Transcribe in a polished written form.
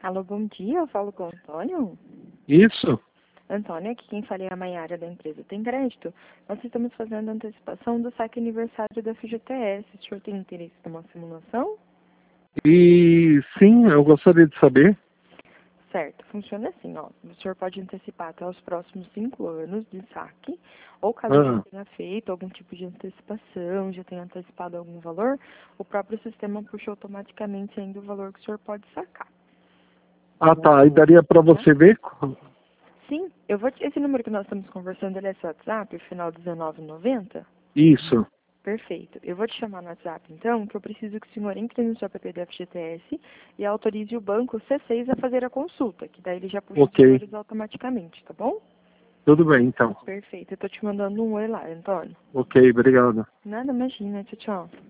Alô, bom dia, eu falo com o Antônio. Isso? Antônio, aqui quem fala é a Maiara da empresa Tem Crédito. Nós estamos fazendo a antecipação do saque aniversário da FGTS. O senhor tem interesse numa simulação? E sim, eu gostaria de saber. Certo, funciona assim, ó. O senhor pode antecipar até os próximos 5 anos de saque, ou caso já Ah, tenha feito algum tipo de antecipação, já tenha antecipado algum valor, o próprio sistema puxa automaticamente ainda o valor que o senhor pode sacar. tá. E daria para Tá? você ver? Sim, esse número que nós estamos conversando, ele é seu WhatsApp, final 1990? Isso. Perfeito. Eu vou te chamar no WhatsApp, então, que eu preciso que o senhor entre no seu app da FGTS e autorize o banco C6 a fazer a consulta, que daí ele já puxa os Ok. valores automaticamente, tá bom? Tudo bem, então. Perfeito. Eu tô te mandando um oi lá, Antônio. Ok, obrigado. Nada, imagina. Tchau, tchau.